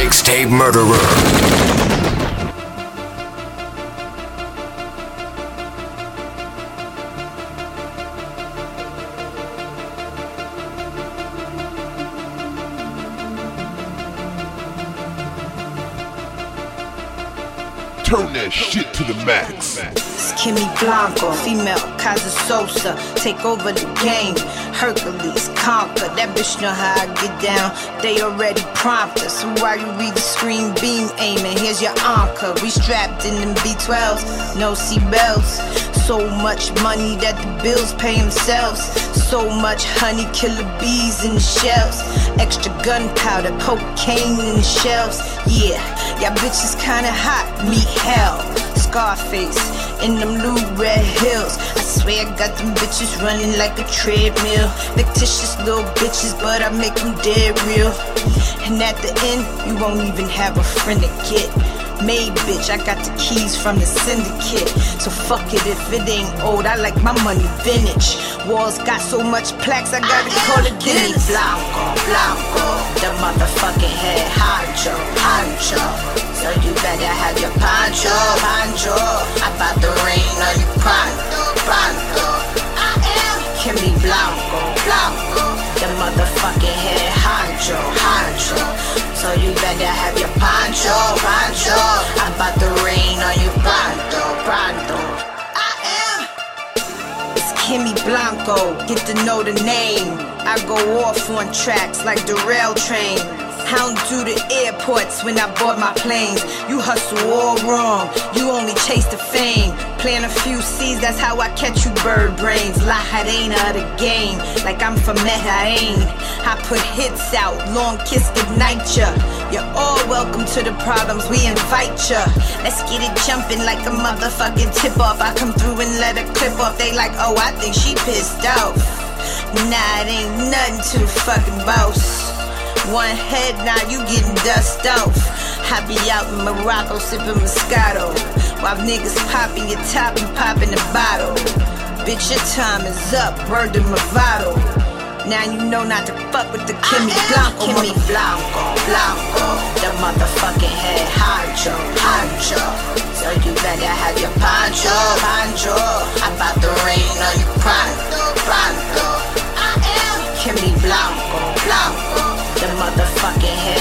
Mixtape Murderer. Turn that shit to the max. It's Kimmy Blanco, female Casa Sosa. Take over the game, Hercules conquer. That bitch know how I get down. They already prompt us. So while you read the screen, beam aiming. Here's your anchor. We strapped in them B12s, no seatbelts. So much money that the bills pay themselves. So much honey, killer bees in the shells. Extra gunpowder, cocaine in the shelves. Yeah, y'all bitches kinda hot, meet hell. Scarface in them new red hills. I swear I got them bitches running like a treadmill. Fictitious little bitches, but I make them dead real. And at the end, you won't even have a friend to get made, bitch. I got the keys from the syndicate. So fuck it if it ain't old. I like my money vintage. Walls got so much plaques, I gotta call it Guinness. Blanco, Blanco, the motherfucking head honcho, honcho. So you better have your poncho, poncho. About to rain on you pronto, pronto. I am Kimmy Blanco, Blanco, the motherfucking head honcho, honcho. So you better have your poncho, poncho. I'm about to rain on you pronto, pronto. I am. It's Kimmy Blanco, get to know the name. I go off on tracks like the rail train. Hound through the airports when I board my planes. You hustle all wrong, you only chase the fame. Plant a few seeds, that's how I catch you bird brains. La Harina of the game, like I'm from Medellin. I put hits out, long kiss goodnight ya. You're all welcome to the problems, we invite ya. Let's get it jumping like a motherfucking tip off. I come through and let a clip off, they like, oh, I think she pissed off. Nah, it ain't nothing to the fucking boss. One head, now you getting dust off. I be out in Morocco sipping Moscato, while niggas popping your top and popping the bottle. Bitch, your time is up, word to Movado. Now you know not to fuck with the Kimmy Blanco. Kimmy Blanco, Blanco, the motherfucking head honcho, honcho. So you better have your poncho, poncho. I'm about to rain on you pronto, pronto. I am Kimmy Blanco, Blanco, the motherfucking head